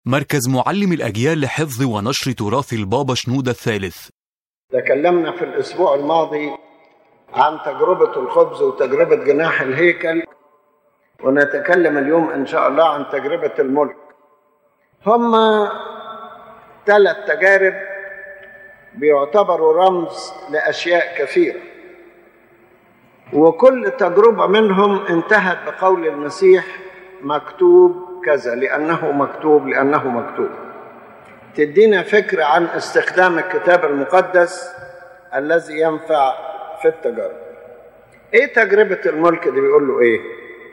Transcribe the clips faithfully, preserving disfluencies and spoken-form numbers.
مركز معلم الأجيال لحفظ ونشر تراث البابا شنودة الثالث. تكلمنا في الأسبوع الماضي عن تجربة الخبز وتجربة جناح الهيكل، ونتكلم اليوم إن شاء الله عن تجربة الملك. هما ثلاث تجارب بيعتبروا رمز لأشياء كثيرة، وكل تجربة منهم انتهت بقول المسيح مكتوب كذا لأنه مكتوب لأنه مكتوب. تدينا فكرة عن استخدام الكتاب المقدس الذي ينفع في التجارب. ايه تجربة الملك دي؟ بيقول له ايه؟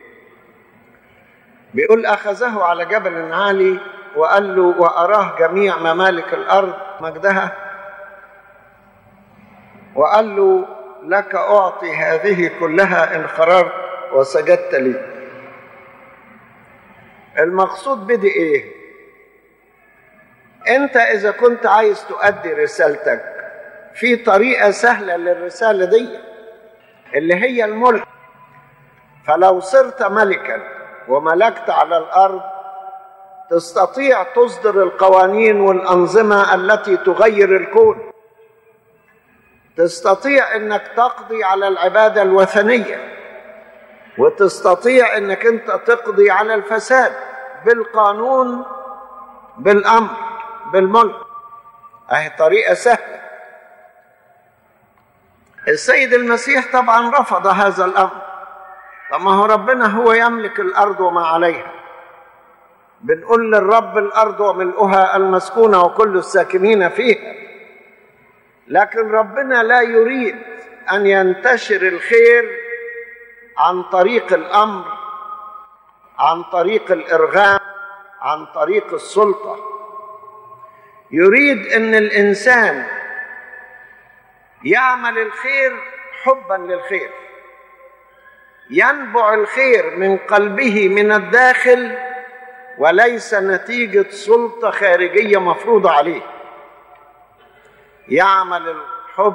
بيقول أخذه على جبل عالي وقال له وأراه جميع ممالك الأرض مجدها، وقال له لك أعطي هذه كلها إن خررت وسجدت لي. المقصود بدي ايه؟ انت اذا كنت عايز تؤدي رسالتك في طريقة سهلة للرسالة دي اللي هي الملك، فلو صرت ملكا وملكت على الارض تستطيع تصدر القوانين والانظمة التي تغير الكون، تستطيع انك تقضي على العبادة الوثنية، وتستطيع انك انت تقضي على الفساد بالقانون بالامر بالملك. اهي طريقة سهلة. السيد المسيح طبعا رفض هذا الامر. طب ما هو ربنا هو يملك الارض وما عليها. بنقول للرب الارض وملؤها المسكونة وكل الساكنين فيها، لكن ربنا لا يريد ان ينتشر الخير عن طريق الأمر، عن طريق الإرغام، عن طريق السلطة. يريد أن الإنسان يعمل الخير حبا للخير، ينبع الخير من قلبه من الداخل وليس نتيجة سلطة خارجية مفروضة عليه. يعمل الحب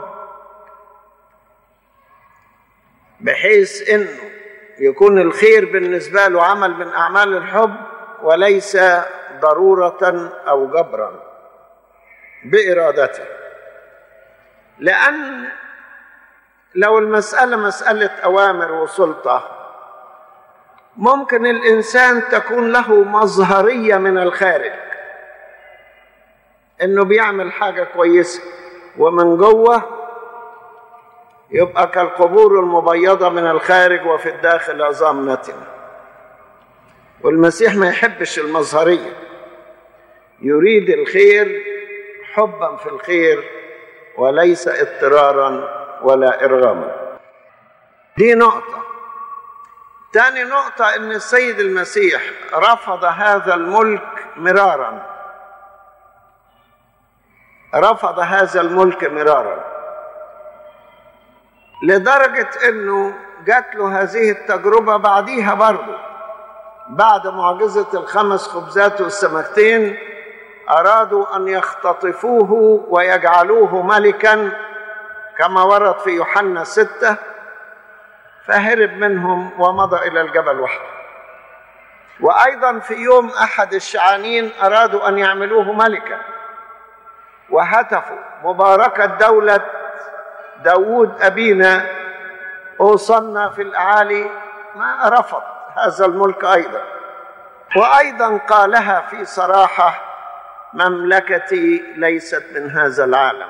بحيث انه يكون الخير بالنسبة له عمل من اعمال الحب وليس ضرورة او جبرا بارادته. لان لو المسألة مسألة اوامر وسلطة ممكن الانسان تكون له مظهرية من الخارج انه بيعمل حاجة كويسة، ومن جوه يبقى كالقبور المبيضة من الخارج وفي الداخل عظام نتنة. والمسيح ما يحبش المظهرية، يريد الخير حبا في الخير وليس اضطرارا ولا إرغاما. دي نقطة. تاني نقطة ان السيد المسيح رفض هذا الملك مرارا، رفض هذا الملك مرارا لدرجة انه جات له هذه التجربة بعديها برضه، بعد معجزة الخمس خبزات والسمكتين ارادوا ان يختطفوه ويجعلوه ملكا كما ورد في يوحنا ستة، فهرب منهم ومضى الى الجبل وحده. وايضا في يوم احد الشعانين ارادوا ان يعملوه ملكا وهتفوا مباركة دولة داود أبينا أوصلنا في الأعالي، ما رفض هذا الملك أيضا. وأيضا قالها في صراحة مملكتي ليست من هذا العالم.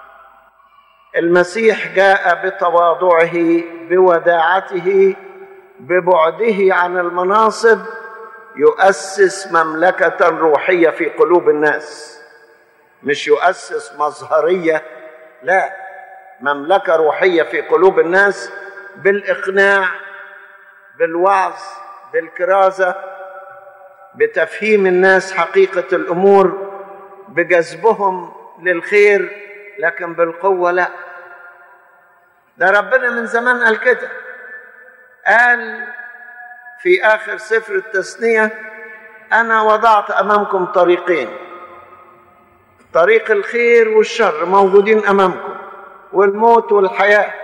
المسيح جاء بتواضعه بوداعته ببعده عن المناصب يؤسس مملكة روحية في قلوب الناس، مش يؤسس مظهرية، لا، مملكة روحية في قلوب الناس بالإقناع بالوعظ بالكرازة بتفهيم الناس حقيقة الأمور بجذبهم للخير، لكن بالقوة لا. ده ربنا من زمان قال كده، قال في آخر سفر التثنية أنا وضعت أمامكم طريقين، طريق الخير والشر موجودين أمامكم، والموت والحياة،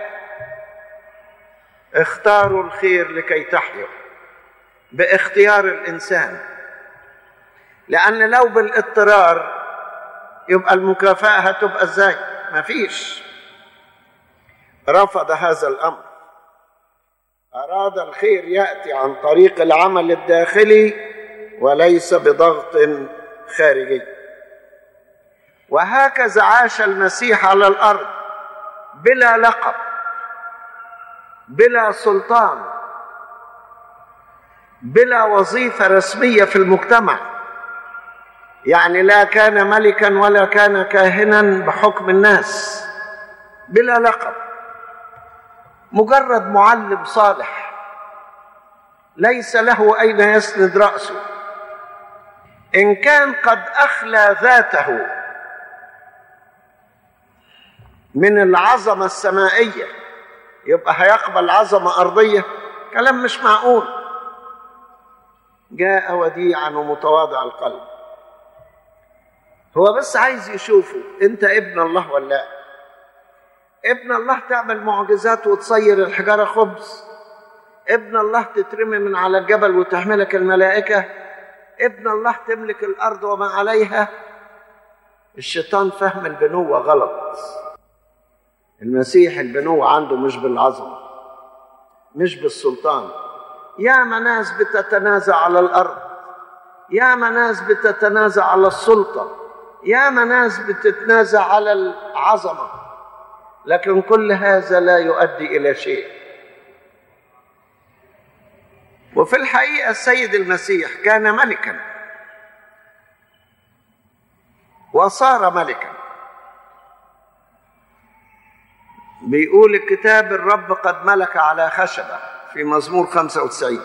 اختاروا الخير لكي تحيوا باختيار الإنسان. لأن لو بالاضطرار يبقى المكافأة هتبقى ازاي؟ مفيش. رفض هذا الأمر، أراد الخير يأتي عن طريق العمل الداخلي وليس بضغط خارجي. وهكذا عاش المسيح على الأرض بلا لقب، بلا سلطان، بلا وظيفة رسمية في المجتمع. يعني لا كان ملكا ولا كان كاهنا بحكم الناس، بلا لقب، مجرد معلم صالح ليس له أين يسند رأسه. إن كان قد أخلى ذاته من العظمة السمائية يبقى هيقبل عظمة أرضية؟ كلام مش معقول. جاء وديعا ومتواضع القلب. هو بس عايز يشوفه انت ابن الله ولا لا. ابن الله تعمل معجزات وتصير الحجارة خبز، ابن الله تترمي من على الجبل وتحملك الملائكة، ابن الله تملك الأرض وما عليها. الشيطان فهم البنوة غلط. المسيح البنوة عنده مش بالعظمة، مش بالسلطان. يا ناس بتتنازع على الأرض، يا ناس بتتنازع على السلطة، يا ناس بتتنازع على العظمة، لكن كل هذا لا يؤدي إلى شيء. وفي الحقيقة السيد المسيح كان ملكا وصار ملكا. بيقول الكتاب الرب قد ملك على خشبة في مزمور خمسة وتسعين.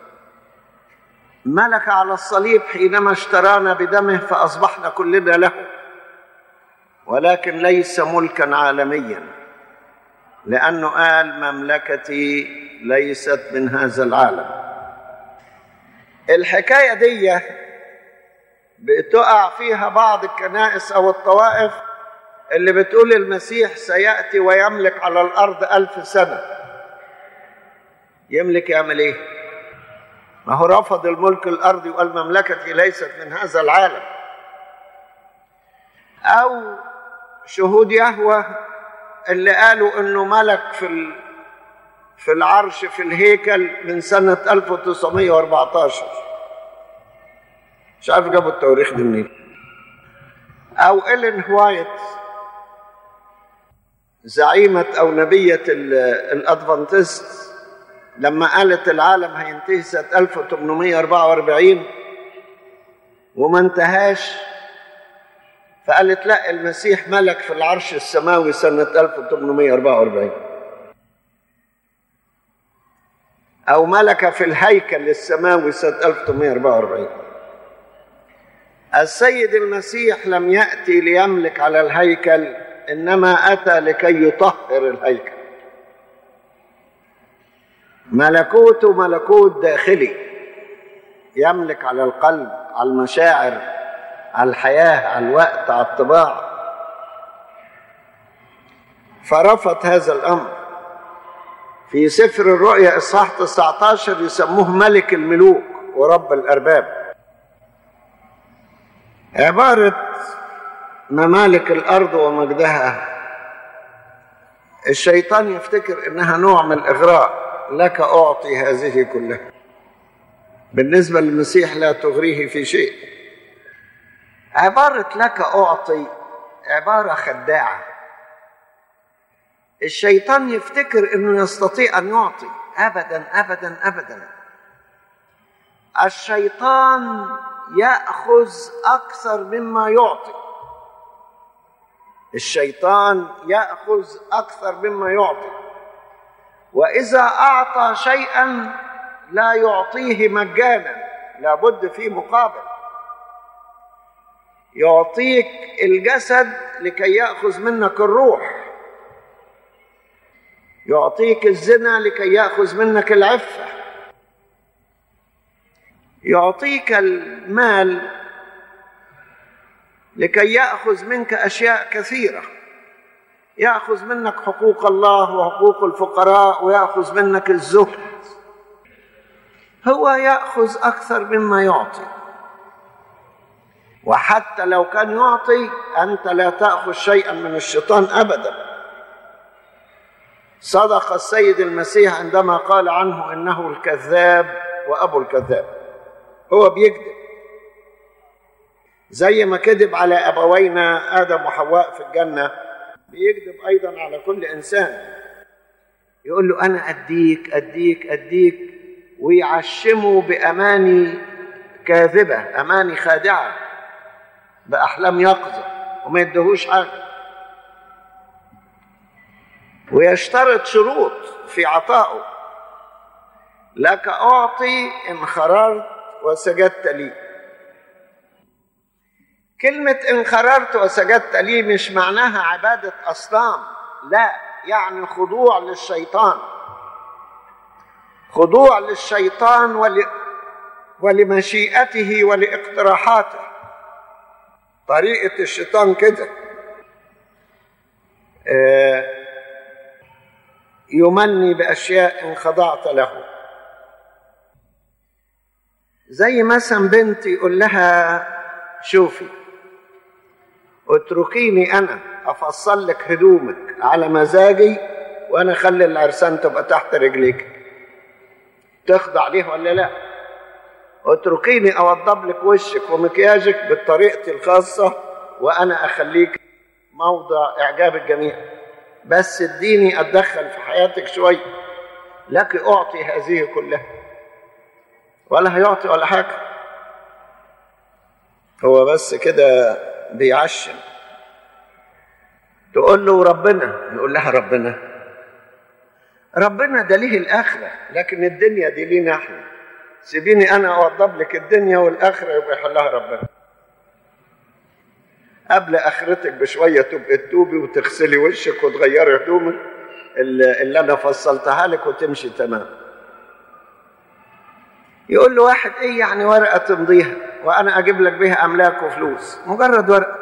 ملك على الصليب حينما اشترانا بدمه فأصبحنا كلنا له، ولكن ليس ملكا عالميا، لأنه قال مملكتي ليست من هذا العالم. الحكاية دي بتقع فيها بعض الكنائس أو الطوائف اللي بتقول المسيح سيأتي ويملك على الأرض ألف سنة. يملك يعمل إيه؟ ما هو رفض الملك الأرضي وقال مملكتي ليست من هذا العالم. أو شهود يهوه اللي قالوا إنه ملك في في العرش في الهيكل من سنة ألف وتسعمائة وأربعة عشر. مش عارف جابوا التواريخ دي منين. أو إلين وايت زعيمة أو نبية الأدفنتست لما قالت العالم هينتهي سنة ألف وثمانمائة وأربعة وأربعين وما انتهاش، فقالت لا المسيح ملك في العرش السماوي سنة ألف وثمانمائة وأربعة وأربعين، أو ملك في الهيكل السماوي سنة ألف وثمانمائة وأربعة وأربعين. السيد المسيح لم يأتي ليملك على الهيكل، إنما أتى لكي يطهر الهيكل. ملكوته ملكوت داخلي يملك على القلب، على المشاعر، على الحياة، على الوقت، على الطباع. فرفض هذا الأمر. في سفر الرؤيا إصحاح تسعة عشر يسموه ملك الملوك ورب الأرباب. عبارة ممالك الأرض ومجدها الشيطان يفتكر إنها نوع من الإغراء. لك أعطي هذه كلها. بالنسبة للمسيح لا تغريه في شيء. عبارة لك أعطي عبارة خداعة. الشيطان يفتكر إنه يستطيع أن يعطي. أبدا أبدا أبدا. الشيطان يأخذ أكثر مما يعطي. الشيطان يأخذ أكثر مما يعطي. وإذا أعطى شيئا لا يعطيه مجانا، لابد فيه مقابل. يعطيك الجسد لكي يأخذ منك الروح، يعطيك الزنا لكي يأخذ منك العفة، يعطيك المال لكي يأخذ منك أشياء كثيرة. يأخذ منك حقوق الله وحقوق الفقراء، ويأخذ منك الزهد. هو يأخذ أكثر مما يعطي. وحتى لو كان يعطي أنت لا تأخذ شيئا من الشيطان أبدا. صدق السيد المسيح عندما قال عنه إنه الكذاب وأبو الكذاب. هو بيكذب زي ما كذب على أبوينا آدم وحواء في الجنة، بيكذب أيضا على كل إنسان. يقول له أنا أديك أديك أديك ويعشمه بأماني كاذبة، أماني خادعة، بأحلام يقظة، وما يدهوش حاجة. ويشترط شروط في عطائه: لك أعطي إن خررت وسجدت لي. كلمة إن خررت وسجدت لي مش معناها عبادة أصنام، لا، يعني خضوع للشيطان، خضوع للشيطان ول... ولمشيئته ولاقتراحاته. طريقة الشيطان كده، آه يمني بأشياء إن خضعت له. زي مثلا بنت يقول لها شوفي اتركيني أنا أفصل لك هدومك على مزاجي وأنا خلي العرسان تبقى تحت رجليك، تخضع ليه ولا لا؟ اتركيني أوضب لك وشك ومكياجك بطريقتي الخاصة وأنا أخليك موضع إعجاب الجميع، بس اديني أتدخل في حياتك شوي. لك أعطي هذه كلها، ولا هيعطي ولا حاجة، هو بس كده بيعشم. تقول له ربنا، يقول لها ربنا ربنا ده ليه الآخرة، لكن الدنيا دي لينا احنا، سيبيني أنا أوضب لك الدنيا والآخرة يبقى يحلها ربنا. قبل آخرتك بشوية تبقى تتوبي وتغسلي وشك وتغيري هدومك اللي أنا فصلتها لك وتمشي تمام. يقول له واحد إيه يعني ورقة تمضيها وأنا أجيب لك بها أملاك وفلوس؟ مجرد ورقة.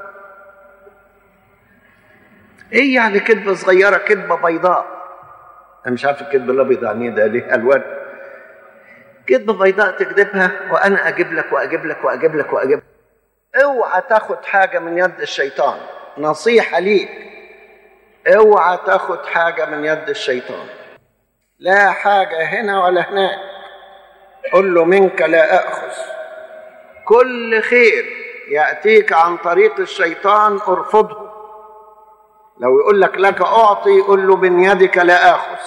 إيه يعني كذبة صغيرة، كذبة بيضاء؟ أنا مش عارف الكذبة الأبيض يعني ده ليه ألوان. كذبة بيضاء تكذبها وأنا أجيب لك وأجيب لك وأجيب لك وأجيب لك. اوعى تاخد حاجة من يد الشيطان، نصيحة ليك، اوعى تاخد حاجة من يد الشيطان، لا حاجة هنا ولا هناك. قل له منك لا أخذ. كل خير يأتيك عن طريق الشيطان ارفضه. لو يقول لك لك أعطي، قل له من يدك لا أخذ.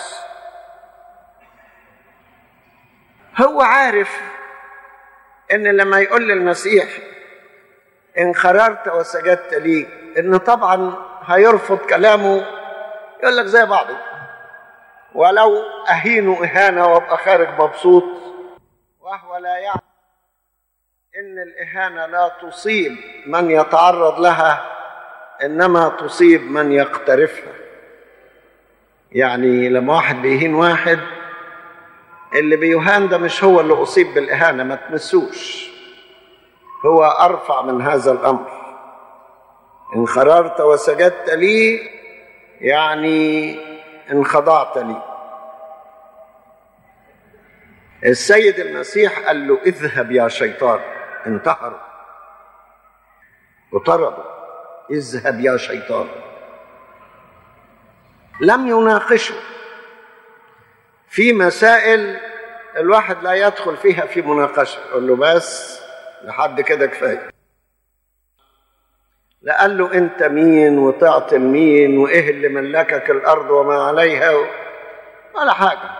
هو عارف إن لما يقول للمسيح إن خررت وسجدت لي، إن طبعا هيرفض كلامه، يقول لك زي بعضه، ولو أهينه إهانة وابقى خارج مبسوط، وهو لا يعلم إن الإهانة لا تصيب من يتعرض لها، إنما تصيب من يقترفها. يعني لما واحد بيهين واحد، اللي بيهان ده مش هو اللي أصيب بالإهانة، ما تمسوش، هو أرفع من هذا الأمر. إن خررت وسجدت لي يعني إن خضعت لي. السيد المسيح قال له اذهب يا شيطان، انتحره وطرده، اذهب يا شيطان. لم يناقشه في مسائل الواحد لا يدخل فيها في مناقشة، يقول له بس لحد كده كفاية. لا قال له انت مين وتعطي مين وايه اللي ملكك الارض وما عليها ولا حاجة.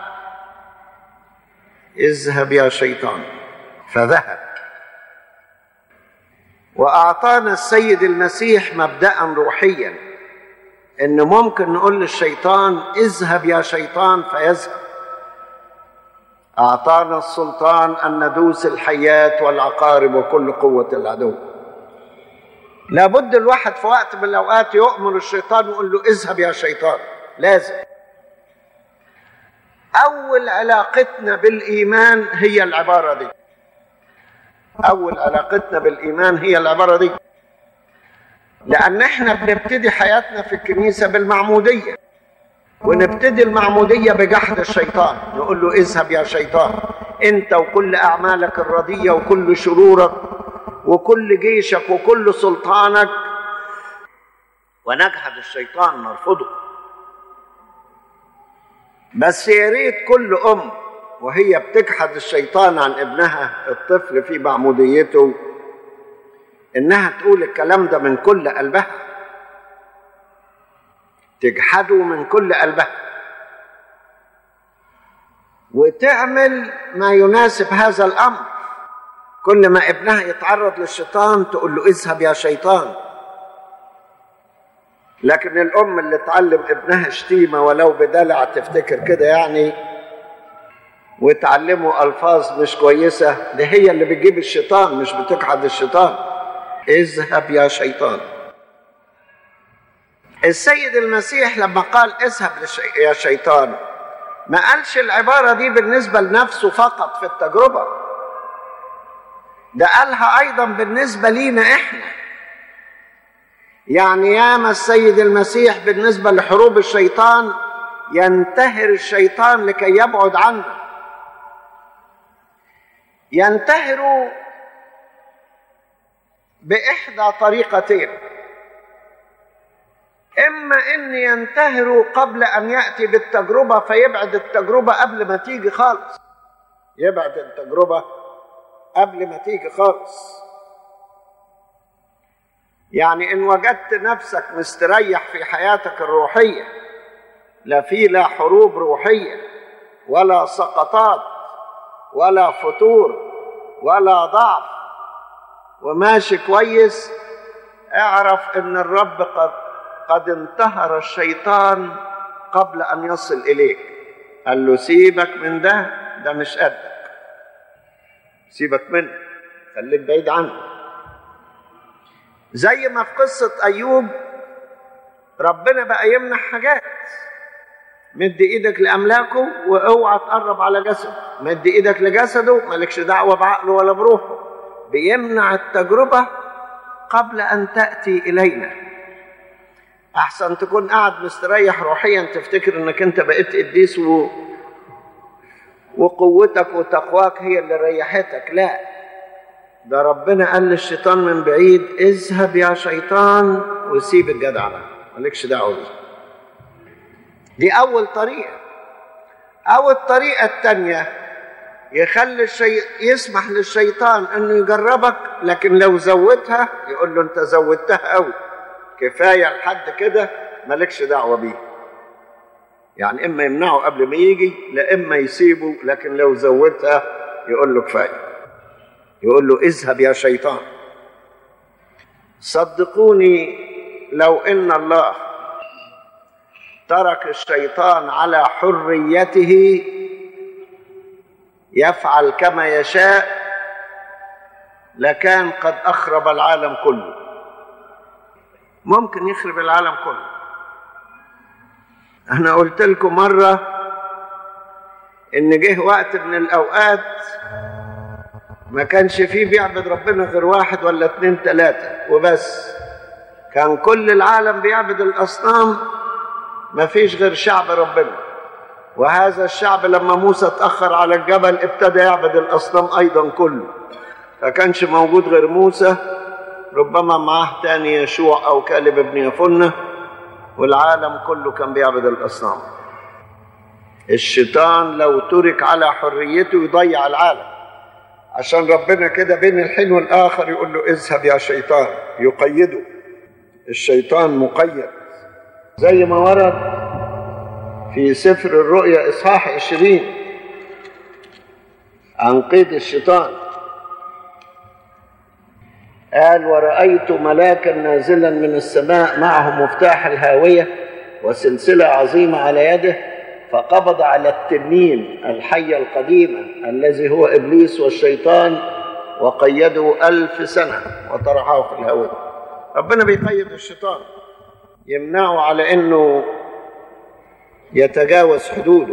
اذهب يا شيطان، فذهب. واعطانا السيد المسيح مبدأ روحيا ان ممكن نقول للشيطان اذهب يا شيطان فيذهب. أعطانا السلطان أن ندوس الحيات والعقارب وكل قوة العدو. لابد الواحد في وقت من الأوقات يؤمر الشيطان ويقول له اذهب يا شيطان، لازم. أول علاقتنا بالإيمان هي العبارة دي، أول علاقتنا بالإيمان هي العبارة دي، لأن احنا بنبتدي حياتنا في الكنيسة بالمعمودية، ونبتدي المعمودية بجحد الشيطان، نقول له اذهب يا شيطان، انت وكل اعمالك الردية وكل شرورك وكل جيشك وكل سلطانك، ونجحد الشيطان نرفضه. بس يا ريت كل أم وهي بتجحد الشيطان عن ابنها الطفل في معموديته إنها تقول الكلام ده من كل قلبها، تجحده من كل قلبها، وتعمل ما يناسب هذا الأمر. كل ما ابنها يتعرض للشيطان تقول له اذهب يا شيطان. لكن الأم اللي تعلم ابنها شتيمة ولو بدلع تفتكر كده يعني، وتعلمه ألفاظ مش كويسة، دي هي اللي بتجيب الشيطان، مش بتجحد الشيطان. اذهب يا شيطان. السيد المسيح لما قال اذهب يا شيطان ما قالش العبارة دي بالنسبة لنفسه فقط في التجربة، ده قالها أيضا بالنسبة لينا إحنا. يعني ياما السيد المسيح بالنسبة لحروب الشيطان ينتهر الشيطان لكي يبعد عنه. ينتهر بإحدى طريقتين: إما أن ينتهر قبل أن يأتي بالتجربة فيبعد التجربة قبل ما تيجي خالص، يبعد التجربة قبل ما تيجي خالص. يعني إن وجدت نفسك مستريح في حياتك الروحية، لا في لا حروب روحية ولا سقطات ولا فتور ولا ضعف، وماشي كويس، اعرف إن الرب قد قد انتهر الشيطان قبل أن يصل إليك. قال له سيبك من ده، ده مش قدك، سيبك منه، خليك بعيد عنه. زي ما في قصة أيوب ربنا بقى يمنع حاجات، مد إيدك لأملاكه واوعى تقرب على جسده، مد إيدك لجسده مالكش دعوة بعقله ولا بروحه. بيمنع التجربة قبل أن تأتي إلينا. أحسن تكون قاعد مستريح روحيا تفتكر أنك أنت بقيت قديس و... وقوتك وتقواك هي اللي ريحتك. لا، ده ربنا قال للشيطان من بعيد اذهب يا شيطان وسيب الجدع ده، مالكش دعوة بيه. دي أول طريقة. أو الطريقة الثانية يخلي الشي... يسمح للشيطان أنه يجربك، لكن لو زودتها يقول له أنت زودتها قوي، كفاية لحد كده، مالكش دعوة بيه. يعني إما يمنعه قبل ما يجي، لا إما يسيبه، لكن لو زودتها يقول له كفاية، يقول له اذهب يا شيطان. صدقوني لو إن الله ترك الشيطان على حريته يفعل كما يشاء لكان قد أخرب العالم كله. ممكن يخرب العالم كله. أنا قلت لكم مرة إن جه وقت من الأوقات ما كانش فيه بيعبد ربنا غير واحد ولا اتنين تلاتة وبس، كان كل العالم بيعبد الأصنام، ما فيش غير شعب ربنا. وهذا الشعب لما موسى اتأخر على الجبل ابتدى يعبد الأصنام أيضا كله، فكانش موجود غير موسى، ربما معاه تاني يشوع أو كالب ابن يفنة، والعالم كله كان بيعبد الأصنام. الشيطان لو ترك على حريته يضيع العالم، عشان ربنا كده بين الحين والآخر يقول له اذهب يا شيطان، يقيده. الشيطان مقيد، زي ما ورد في سفر الرؤيا إصحاح عشرين عن قيد الشيطان. قال ورأيت ملاكا نازلا من السماء معه مفتاح الهاوية وسلسلة عظيمة على يده، فقبض على التنين الحية القديمة الذي هو إبليس والشيطان وقيده ألف سنة وطرحه في الهواء. ربنا بيقيد الشيطان، يمنعه على أنه يتجاوز حدوده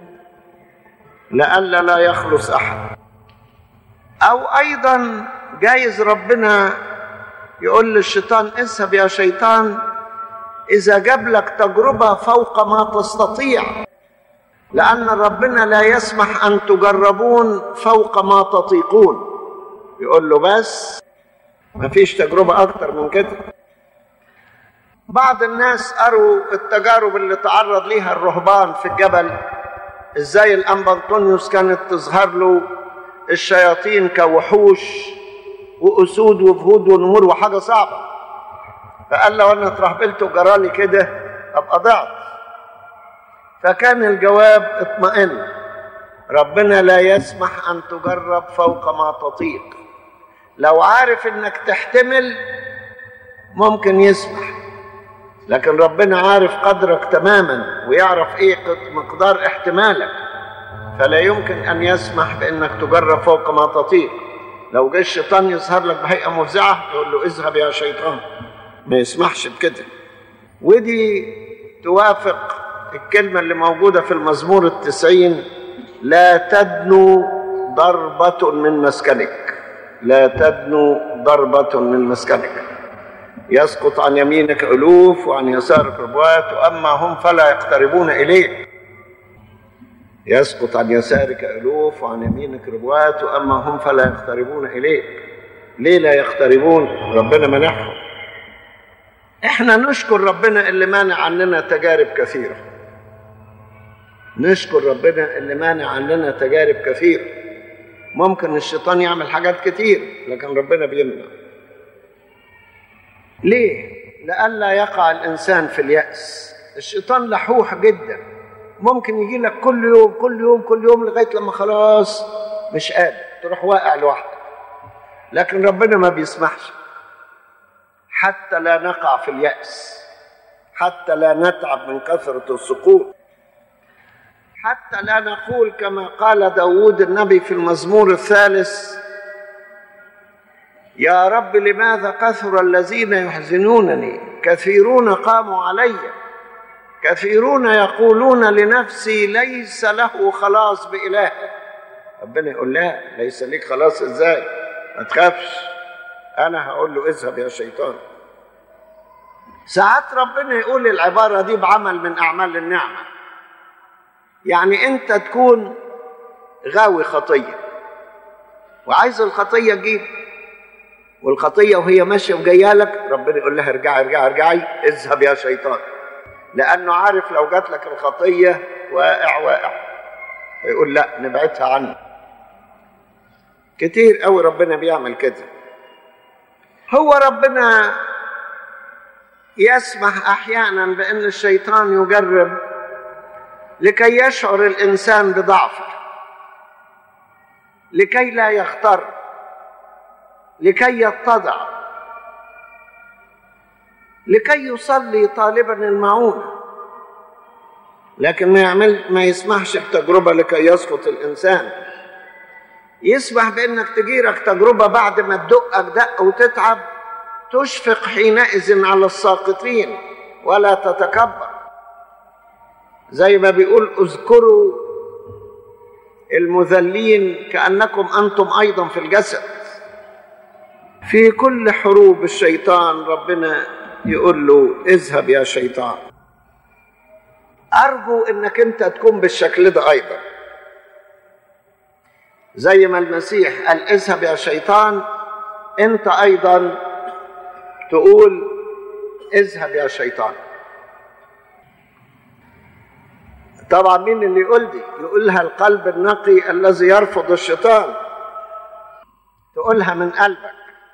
لئلا لا يخلص أحد. أو أيضا جايز ربنا يقول للشيطان اذهب يا شيطان إذا جاب لك تجربة فوق ما تستطيع، لأن ربنا لا يسمح أن تجربون فوق ما تطيقون. يقول له بس مفيش تجربة أكتر من كده. بعض الناس قروا التجارب اللي تعرض ليها الرهبان في الجبل، ازاي الأنبا أنطونيوس كانت تظهر له الشياطين كوحوش وأسود وفهود ونمور وحاجة صعبة، فقال لو أنا اترهبلت وجرالي كده أبقى ضعت. فكان الجواب اطمئن، ربنا لا يسمح أن تجرب فوق ما تطيق. لو عارف إنك تحتمل ممكن يسمح، لكن ربنا عارف قدرك تماما ويعرف إيه مقدار احتمالك، فلا يمكن أن يسمح بأنك تجرب فوق ما تطيق. لو جه الشيطان يظهر لك بهيئة مفزعة يقول له اذهب يا شيطان، ما يسمحش بكده. ودي توافق الكلمة اللي موجودة في المزمور التسعين: لا تدنو ضربة من مسكنك، لا تدنو ضربة من مسكنك، يسقط عن يمينك ألوف وعن يسارك ربوات وأما هم فلا يقتربون إليك. يسقط عن يسارك ألوف وعن يمينك ربوات وأما هم فلا يقتربون إليك. ليه لا يقتربون؟ ربنا منعهم. احنا نشكر ربنا اللي مانع عننا تجارب كثيرة، نشكر ربنا اللي مانع عننا تجارب كثيرة. ممكن الشيطان يعمل حاجات كتير لكن ربنا بيمنع. ليه؟ لئلا يقع الإنسان في اليأس. الشيطان لحوح جدا، ممكن يجي لك كل يوم كل يوم كل يوم لغاية لما خلاص مش قادر تروح واقع لوحدك، لكن ربنا ما بيسمحش حتى لا نقع في اليأس، حتى لا نتعب من كثرة السقوط، حتى لا نقول كما قال داود النبي في المزمور الثالث: يا رب لماذا كثر الذين يحزنونني، كثيرون قاموا علي، كثيرون يقولون لنفسي ليس له خلاص بإله. ربنا يقول لا، ليس ليك خلاص ازاي؟ ما تخافش، انا هقول له اذهب يا شيطان. ساعات ربنا يقول العبارة دي بعمل من اعمال النعمة، يعني انت تكون غاوي خطية وعايز الخطية تجيب، والخطية وهي ماشية وجايه لك ربنا يقول لها ارجعي ارجعي ارجعي اذهب يا شيطان، لأنه عارف لو جات لك الخطية واقع واقع، يقول لا نبعدها عنه. كتير قوي ربنا بيعمل كده. هو ربنا يسمح أحيانا بأن الشيطان يجرب لكي يشعر الإنسان بضعفه، لكي لا يغتر، لكي يتضع، لكي يصلي طالبا المعونة، لكن ما يعمل ما يسمحش بتجربة لكي يسقط الإنسان. يسمح بأنك تجيرك تجربة بعد ما تدقك دق وتتعب، تشفق حينئذ على الساقطين ولا تتكبر، زي ما بيقول اذكروا المذلين كأنكم أنتم أيضا في الجسد. في كل حروب الشيطان ربنا يقول له اذهب يا شيطان. أرجو أنك أنت تكون بالشكل ده أيضا، زي ما المسيح قال اذهب يا شيطان، أنت أيضا تقول اذهب يا شيطان. طبعا مين اللي يقول دي؟ يقولها القلب النقي الذي يرفض الشيطان، تقولها من قلبك،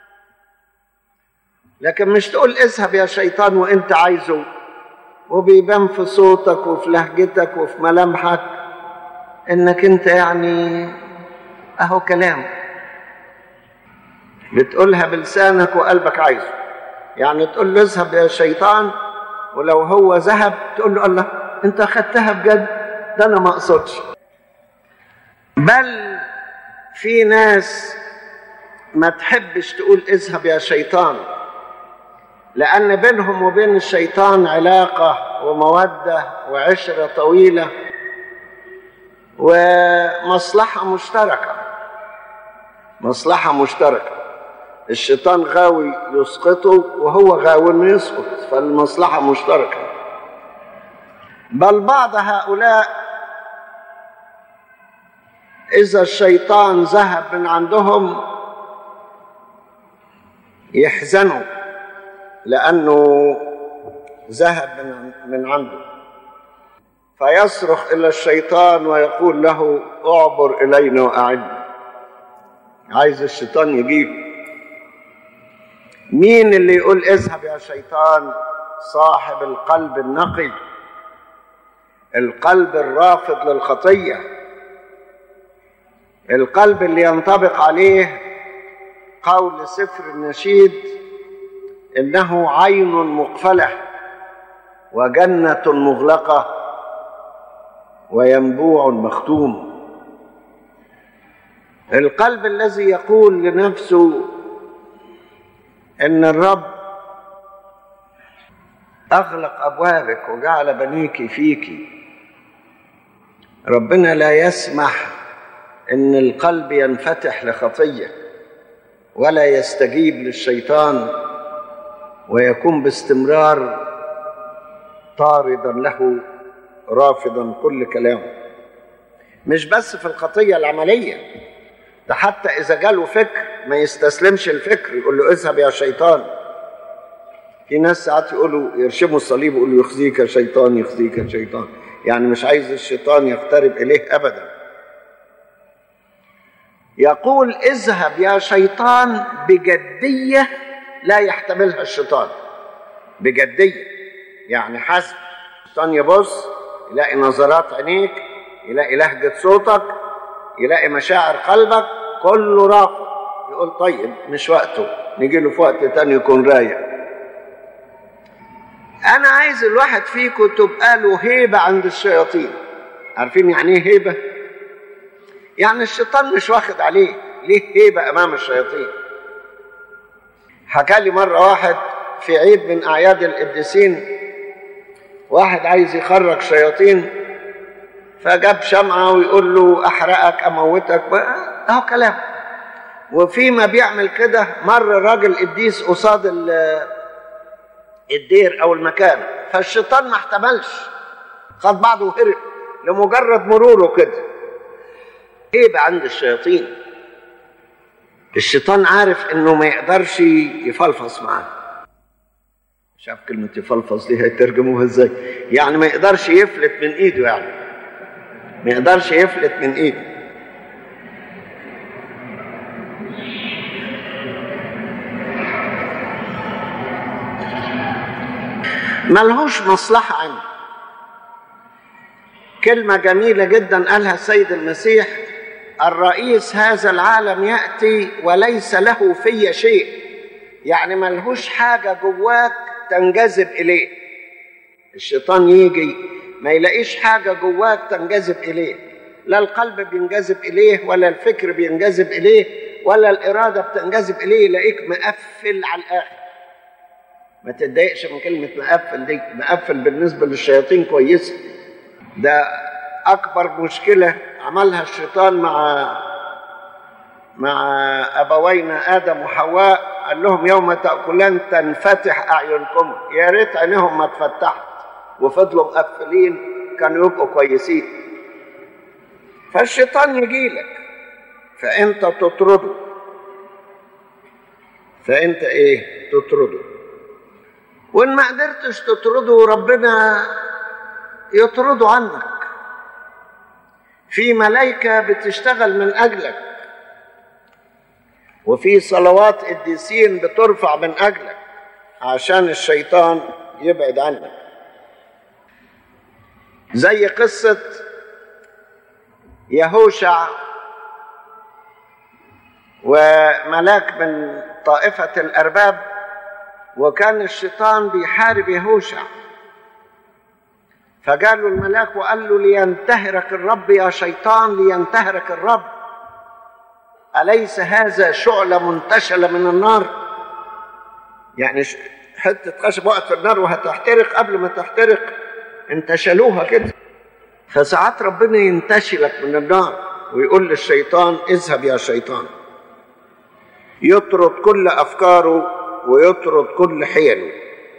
لكن مش تقول اذهب يا شيطان وانت عايزه وبيبان في صوتك وفي لهجتك وفي ملامحك انك انت يعني اهو كلام، بتقولها بلسانك وقلبك عايزه. يعني تقول له اذهب يا شيطان، ولو هو ذهب تقول له الله انت اخدتها بجد، ده انا ما اقصدش. بل في ناس ما تحبش تقول اذهب يا شيطان، لأن بينهم وبين الشيطان علاقة ومودة وعشرة طويلة ومصلحة مشتركة، مصلحة مشتركة. الشيطان غاوي يسقطه وهو غاوي انه يسقط، فالمصلحة مشتركة. بل بعض هؤلاء إذا الشيطان ذهب من عندهم يحزنوا لأنه ذهب من من عنده، فيصرخ إلى الشيطان ويقول له اعبر إلينا وأعدنا. عايز الشيطان يجيب. مين اللي يقول اذهب يا شيطان؟ صاحب القلب النقي، القلب الرافض للخطية، القلب اللي ينطبق عليه قول سفر النشيد: إنه عين مقفلة وجنة مغلقة وينبوع مختوم. القلب الذي يقول لنفسه إن الرب أغلق أبوابك وجعل بنيك فيك. ربنا لا يسمح إن القلب ينفتح لخطية ولا يستجيب للشيطان ويكون باستمرار طاردا له رافضا كل كلامه. مش بس في الخطية العملية، ده حتى إذا جاله فكر ما يستسلمش الفكر، يقول له اذهب يا شيطان. في ناس ساعات يقولوا يرشموا الصليب ويقولوا يخزيك يا شيطان يخزيك يا شيطان، يعني مش عايز الشيطان يقترب إليه أبدا. يقول اذهب يا شيطان بجدية لا يحتملها الشيطان، بجدية يعني حسب. الشيطان يبص يلاقي نظرات عينيك، يلاقي لهجة صوتك، يلاقي مشاعر قلبك، كله رافض. يقول طيب مش وقته، نجي له في وقت تاني يكون رايق. أنا عايز الواحد فيكم تبقى له هيبة عند الشياطين. عارفين يعني ايه هيبة؟ يعني الشيطان مش واخد عليه، ليه هيبة أمام الشياطين. حكى لي مرة واحد في عيد من أعياد القديسين، واحد عايز يخرج شياطين فجاب شمعة ويقول له أحرقك أموتك، أهو كلام. وفيما بيعمل كده مر راجل قديس قصاد الدير أو المكان، فالشيطان ما احتملش، خد بعضه وهرب لمجرد مروره كده. هيبة عند الشياطين. الشيطان عارف انه ما يقدرش يفلفص معاه. مش عارف كلمة يفلفص دي هيترجموها ازاي؟ يعني ما يقدرش يفلت من ايده، يعني ما يقدرش يفلت من ايده. ملهوش مصلحة عنده. كلمة جميلة جدا قالها السيد المسيح: الرئيس هذا العالم يأتي وليس له في شيء. يعني ملهوش حاجة جواك تنجذب إليه. الشيطان يجي ما يلاقيش حاجة جواك تنجذب إليه، لا القلب بينجذب إليه ولا الفكر بينجذب إليه ولا الإرادة بتنجذب إليه. يلاقيك مقفل على الآخر. ما تتضايقش من كلمة مقفل دي، مقفل بالنسبة للشياطين كويسة. ده أكبر مشكلة عملها الشيطان مع مع أبوينا آدم وحواء. قال لهم يوم تأكلان تنفتح أعينكم. يا ريت عينهم ما اتفتحت وفضلوا مقفلين، كانوا يبقوا كويسين. فالشيطان يجي لك فأنت تطرده، فأنت إيه؟ تطرده. وإن ما قدرتش تطرده ربنا يطرده عنك. في ملائكة بتشتغل من أجلك، وفي صلوات قديسين بترفع من أجلك عشان الشيطان يبعد عنك. زي قصة يهوشع وملاك من طائفة الأرباب، وكان الشيطان بيحارب يهوشع، فقالوا الملاك وقال له لينتهرك الرب يا شيطان، لينتهرك الرب، أليس هذا شعلة منتشلة من النار؟ يعني حتة خشب وقت في النار وهتحترق، قبل ما تحترق انتشلوها كده. فساعات ربنا ينتشلك من النار ويقول للشيطان اذهب يا شيطان. يطرد كل أفكاره ويطرد كل حيله.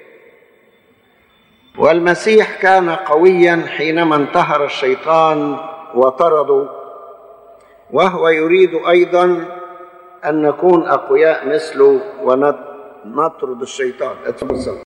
والمسيح كان قويا حينما انتهر الشيطان وطرده، وهو يريد أيضا أن نكون أقوياء مثله نطرد الشيطان. اتفضل.